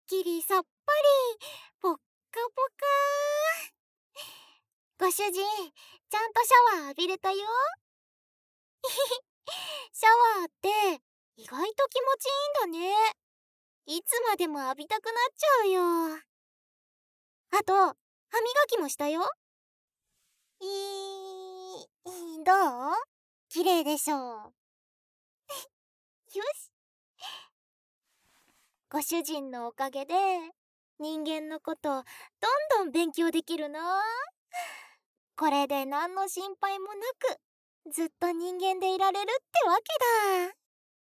きりさっぱりポッカポカ。ご主人、ちゃんとシャワー浴びれたよ。シャワーって意外と気持ちいいんだね。いつまでも浴びたくなっちゃうよ。あと、歯磨きもしたよ。どう？綺麗でしょう。よし。ご主人のおかげで人間のことどんどん勉強できるな。これで何の心配もなくずっと人間でいられるってわけだ。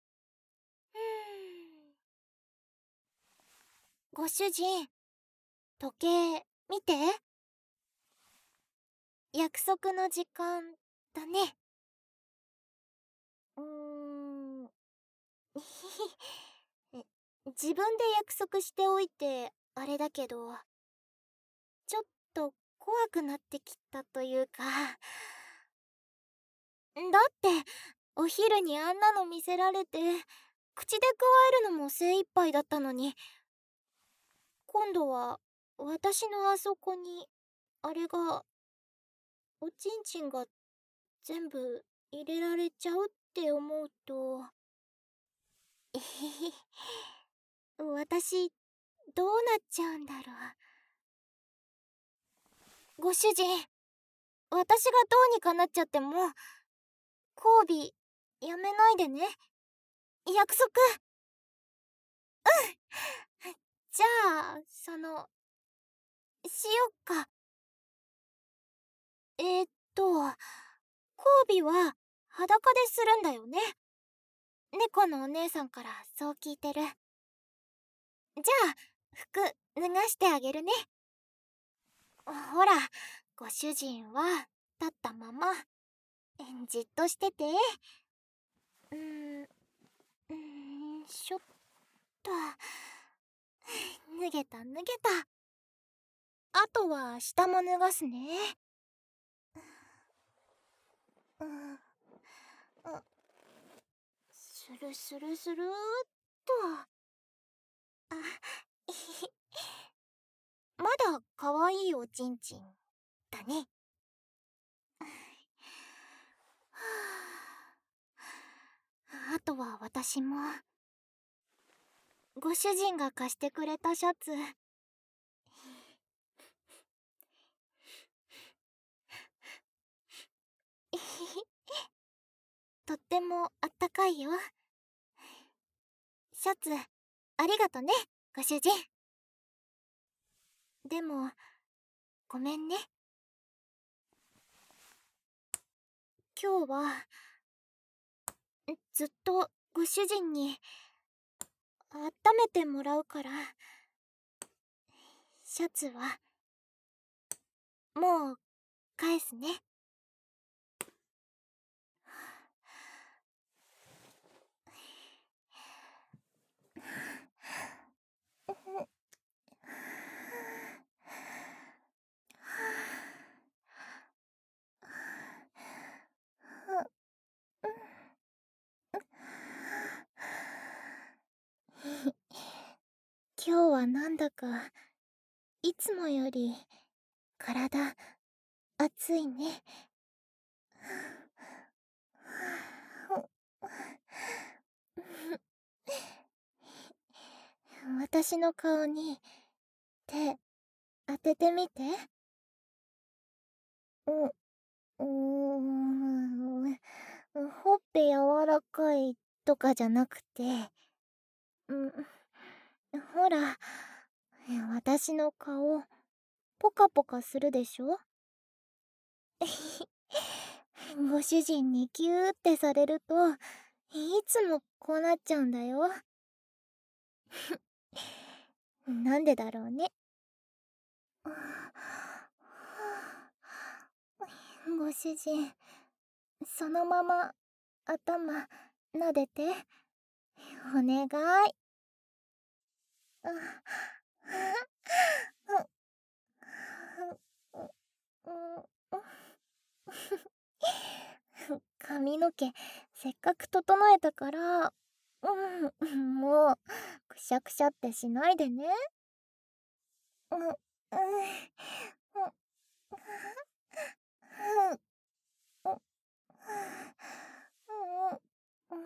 ご主人、時計見て。約束の時間だね。自分で約束しておいてあれだけど、ちょっと怖くなってきたというか。だってお昼にあんなの見せられて口でくわえるのも精一杯だったのに、今度は私のあそこにあれが、おちんちんが全部入れられちゃうって思うと、えへへ、私どうなっちゃうんだろう。ご主人、私がどうにかなっちゃっても交尾やめないでね。約束。じゃあしよっか。交尾は裸でするんだよね。猫のお姉さんからそう聞いてる。じゃあ服脱がしてあげるね。ほら、ご主人は立ったままじっとしてて。しょっと。脱げた。あとは下も脱がすね。スルスルスルーっと。まだかわいいおちんちんだね。あとは私もご主人が貸してくれたシャツとってもあったかいよ。シャツありがとね、ご主人。でもごめんね。今日はずっとご主人に温めてもらうから、シャツはもう返すね。今日はなんだかいつもより体熱いね。私の顔に手当ててみて。ほっぺ柔らかいとかじゃなくて、ほら、私の顔ポカポカするでしょ。ご主人にキューってされるといつもこうなっちゃうんだよ。なんでだろうね。ご主人、そのまま頭撫でてお願い。髪の毛せっかく整えたから、もうくしゃくしゃってしないでね。うん、うん、うん、うん、うん、うん、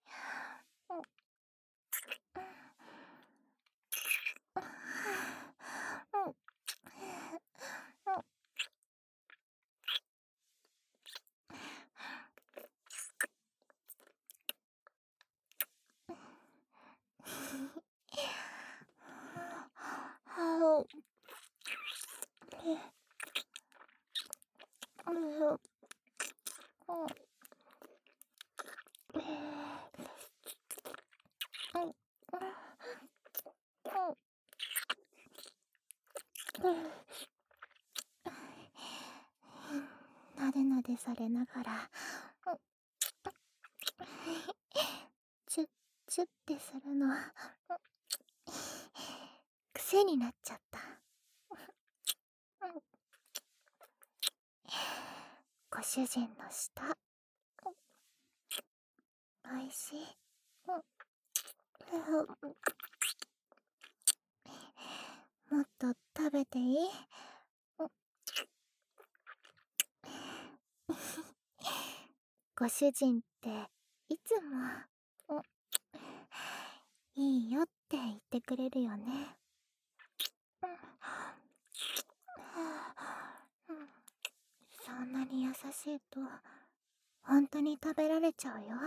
なでなでされながら、チュッチュッってするの癖になっちゃった。ご主人の舌、おいしい。もっと食べていい？ご主人っていつもいいよって言ってくれるよね。そんなに優しいと本当に食べられちゃうよ。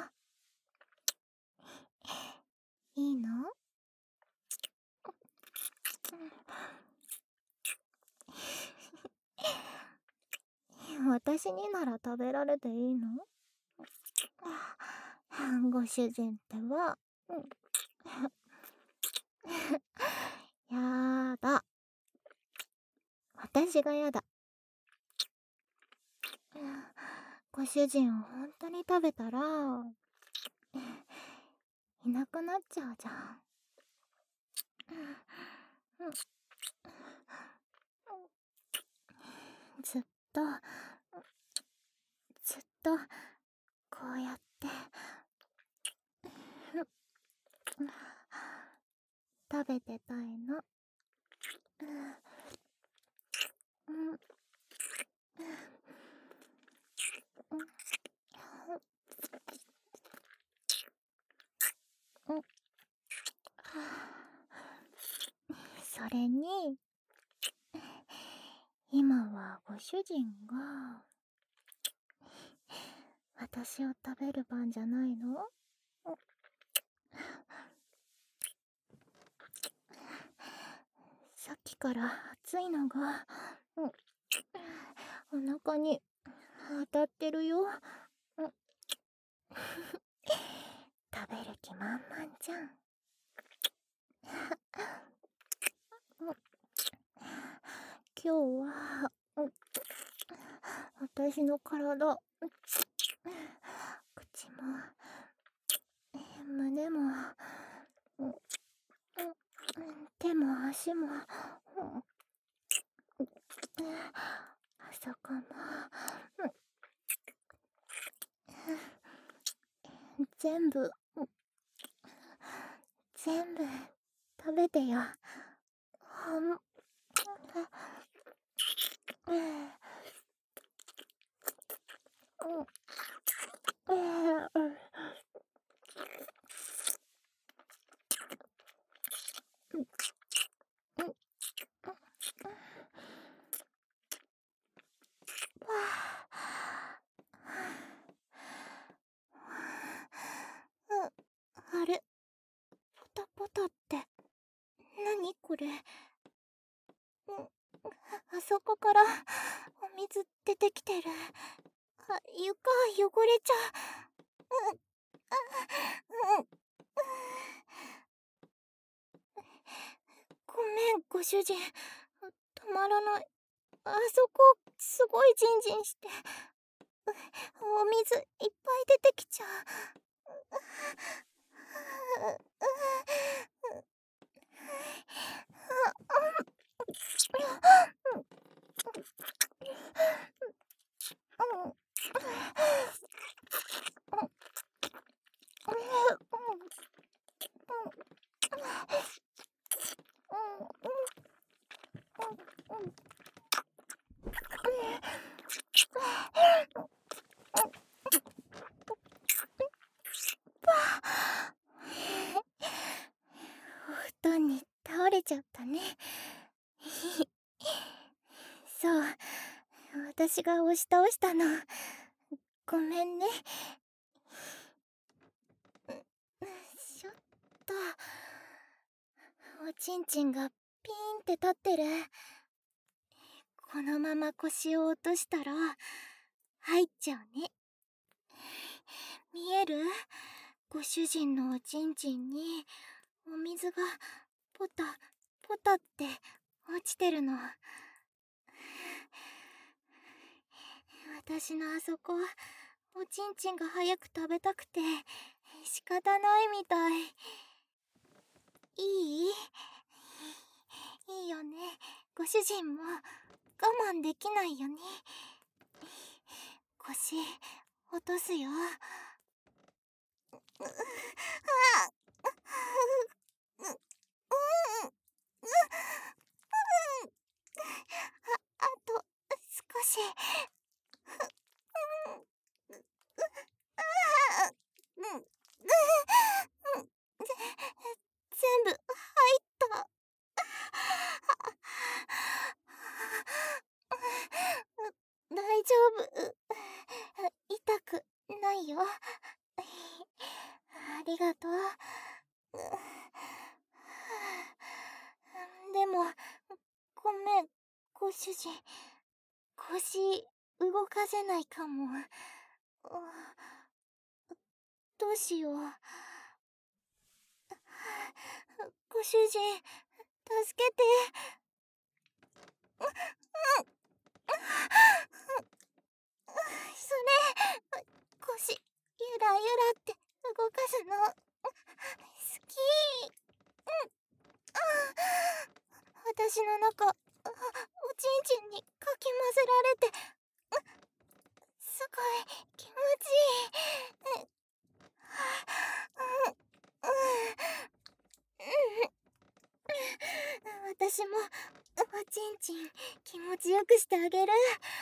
いいの？私になら食べられていいの？ご主人ってば。やだ。私がやだ。ご主人を本当に食べたらいなくなっちゃうじゃん。ずっとずっとこうやって食べてたいの。それに今はご主人が私を食べる番じゃないの？さっきから熱いのがお腹に当たってるよ。食べる気満々じゃん。今日は私の体、口も胸も手も足もあそこも全部食べてよ。あれ、ポタポタって何これ？あそこからお水出てきてる。床汚れちゃう。ごめん、ご主人。止まらない。あそこ、すごいジンジンして。お水いっぱい出てきちゃう。 ちゃったね。そう、私が押し倒したの。ごめんね。ちょっと、おちんちんがピーンって立ってる。このまま腰を落としたら入っちゃうね。見える？ご主人のおちんちんにお水がポタポタって落ちてるの。私のあそこ、おちんちんが早く食べたくて仕方ないみたい。いい？いいよね。ご主人も我慢できないよね。腰落とすよ。あと少し。全部入った。大丈夫。痛くないよ。ありがとう。でも、ごめん、ご主人。腰動かせないかも。どうしよう。ご主人、助けて。それ、腰ゆらゆらって動かすの好き。私の中、おちんちんにかき混ぜられて、すごい気持ちいい。私もおちんちん気持ちよくしてあげる。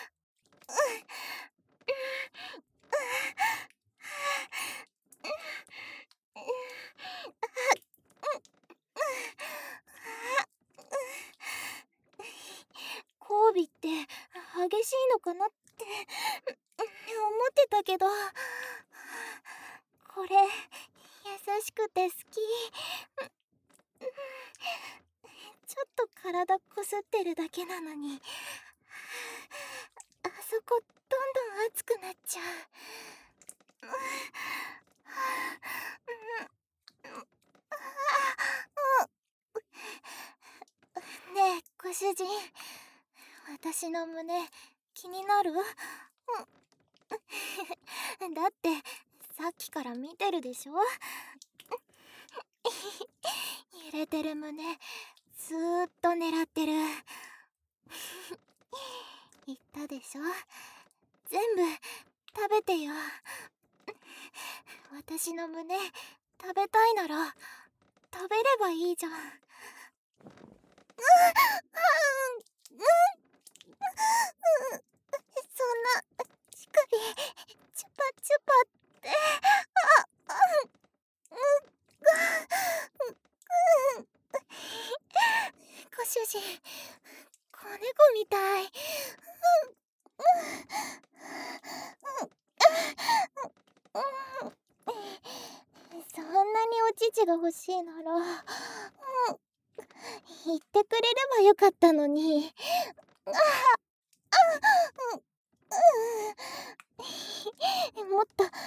交尾って激しいのかなって思ってたけど、これ優しくて好き。ちょっと体こすってるだけなのに、あそこどんどん熱くなっちゃう。ねえご主人、私の胸気になる？だってさっきから見てるでしょ。揺れてる胸ずーっと狙ってる。言ったでしょ、全部食べてよ。私の胸食べたいなら食べればいいじゃん。そんな乳首チュパチュパって。ご主人、子猫みたい。そんなにお乳が欲しいなら、言ってくれればよかったのに。もっと吸って。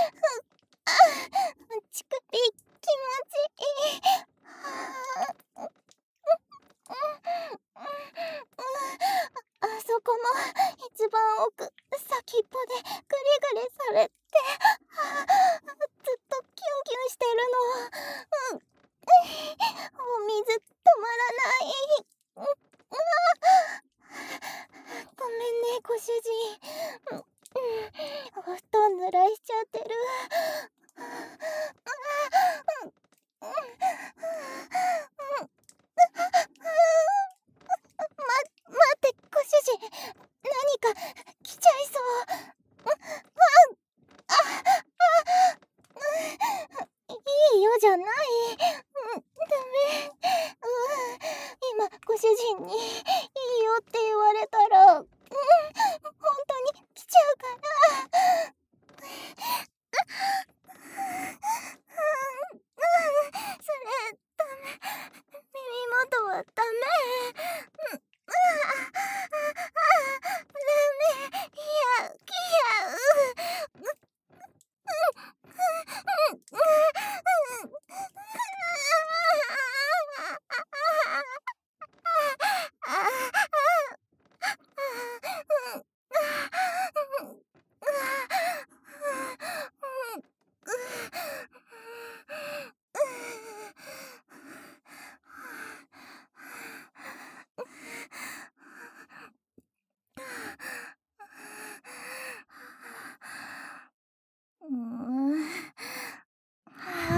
乳首気持ちいい。あそこも一番奥先っぽでグリグリされて、ずっとキュンキュンしてるの。お水止まらない。ごめんねご主人。お布団濡らしちゃってる。待ってご主人、何か来ちゃいそう。いいよじゃない。ダメ。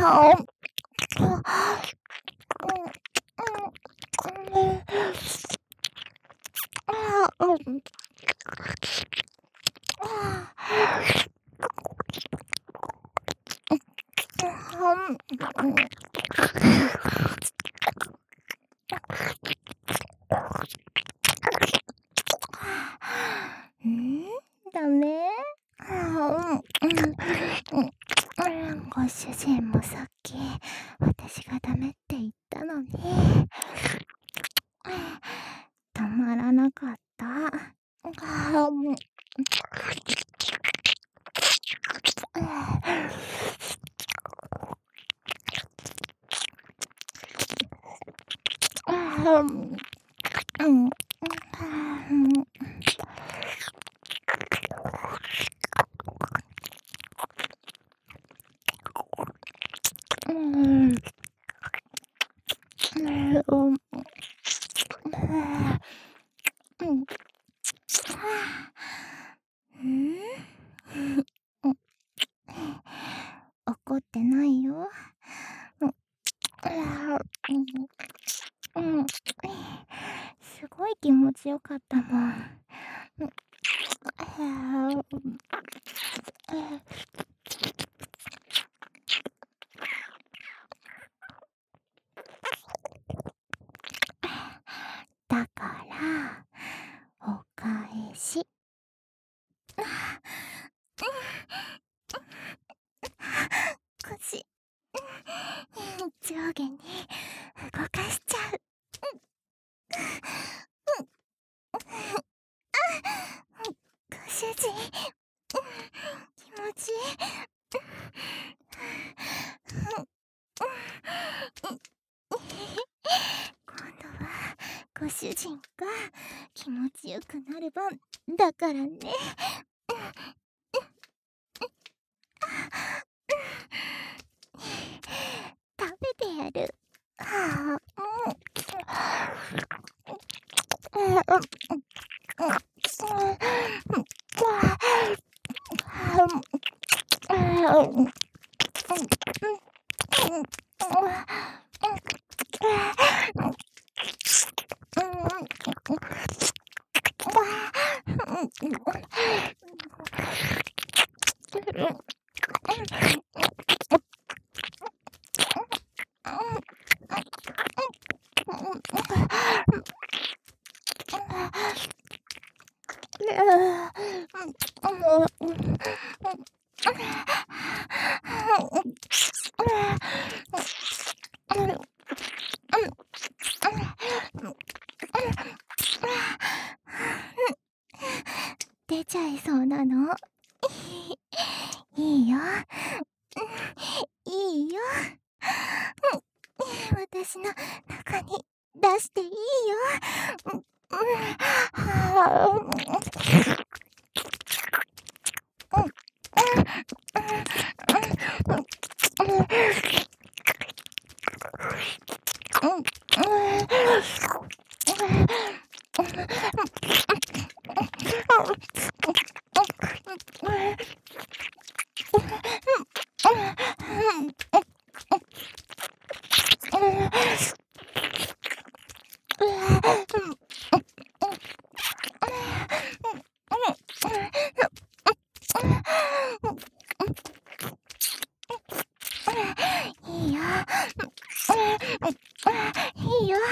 ダメ？ご主人もさっき私がダメって言ったのに止まらなかった。怒ってないよ。すごい気持ちよかったもん。だからお返し。腰上下に動かしちゃう。ご主人、気持ちいい。今度はご主人が気持ちよくなる番だからね。食べてやる。出ちゃいそうなの。いいよ。いいよ。私の中に出していいよ。いいよ。いいよ。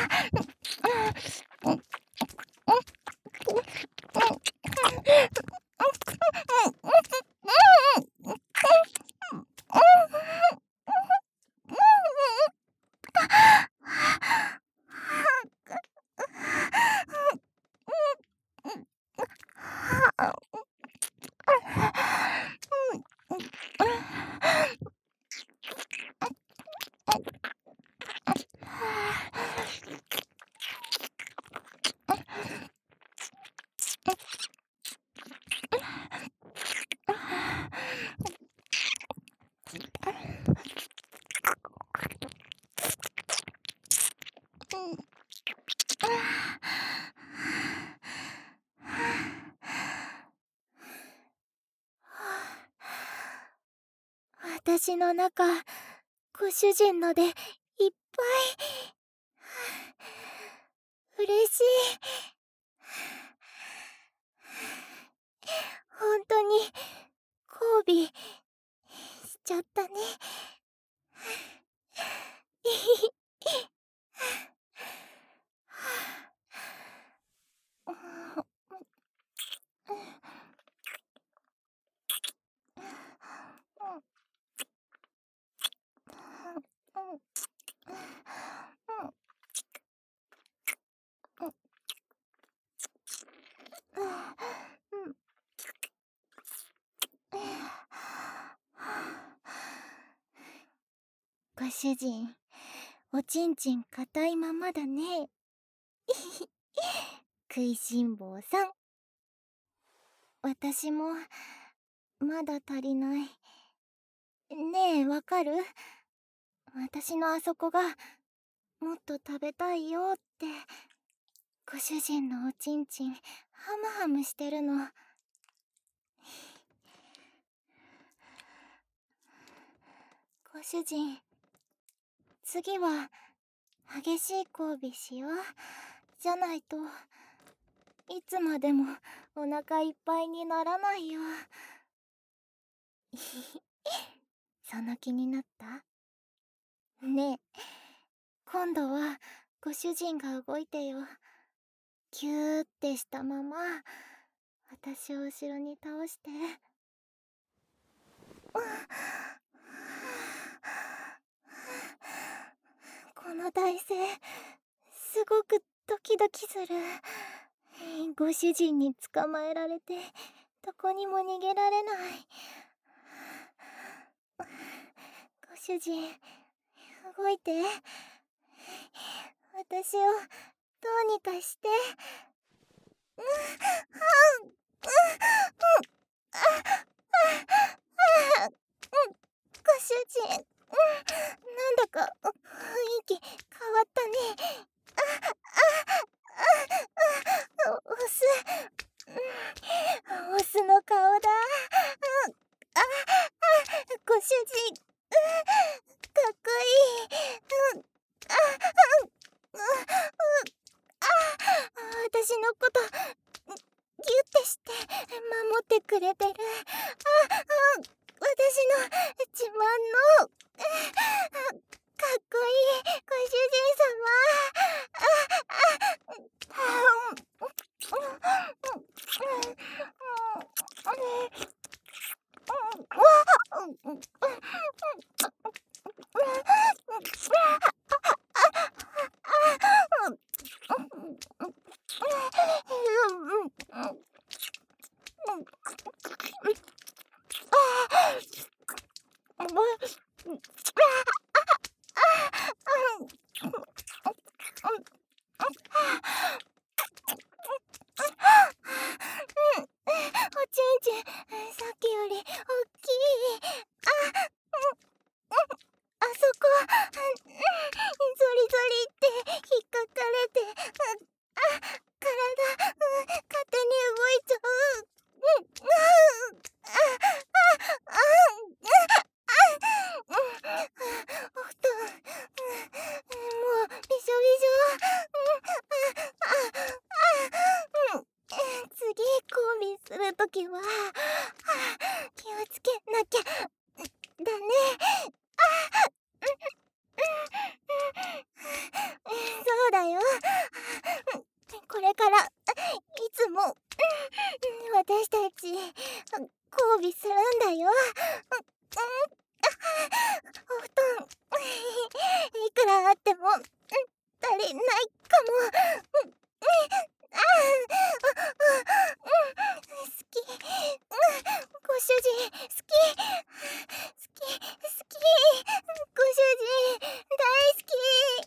私の中ご主人のでいっぱい。嬉しい。本当に交尾しちゃったね。ご主人、おちんちん硬いままだね。食いしん坊さん。私もまだ足りない。ねえ、わかる？私のあそこがもっと食べたいよって。ご主人のおちんちんハムハムしてるの。ご主人、次は激しい交尾しよう。じゃないといつまでもお腹いっぱいにならないよ。その気になった？ねえ、今度はご主人が動いてよ。キューってしたまま私を後ろに倒して。この体勢すごくドキドキする。ご主人に捕まえられてどこにも逃げられない。ご主人、動いて。私をどうにかして。ご主人、なんだか雰囲気変わったね。オスの顔だ。ご主人、かっこいい。私のことギュってして守ってくれてる。私の自慢のかっこいいご主人おちんちんさっきよりおっきい。あそこゾリゾリって引っかかれて体勝手に動いちゃう。お布団もうびしょびしょ。次交尾するときは気をつけなきゃだね。そうだよ。これからいつも私たち交尾するんだよ。お布団いくらあっても足りないかも。好き。ご主人好き。好き好き。ご主人大好き。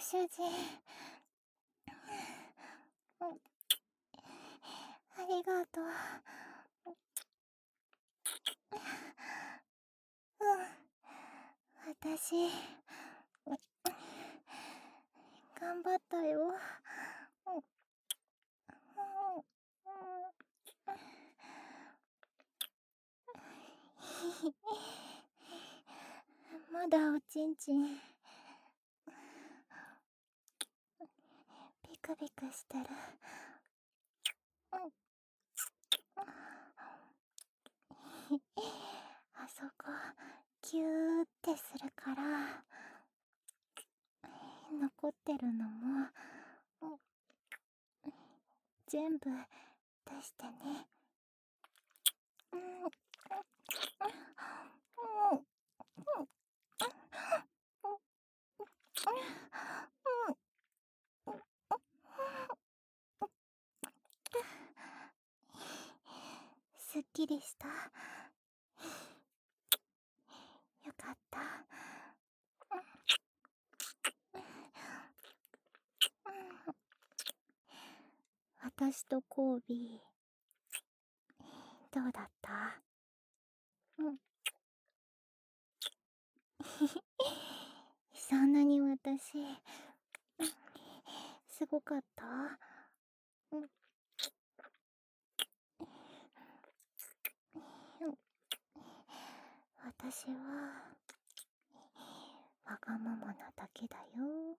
主人。ありがとう。私、頑張ったよ。まだおちんちんピクピクしてる。あそこキューってするから残ってるのも全部出してね。すっきりした？よかった。私とコービー、どうだった？そんなに私、すごかった？私は、わがままなだけだよ。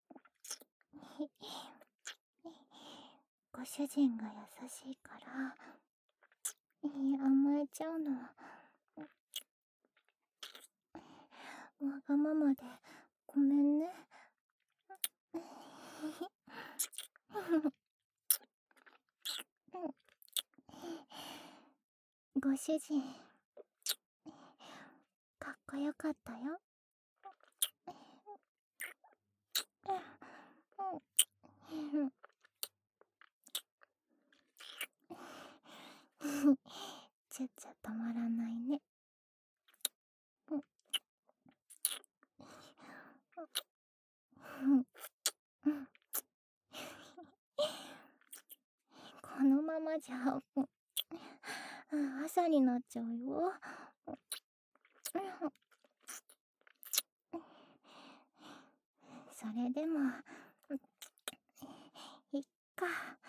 ご主人が優しいから、甘えちゃうの。わがままでごめんね。ご主人、かっこよかったよ。ちゃっちゃ止まらないね。このままじゃ、朝になっちゃうよ。それでも、いっか。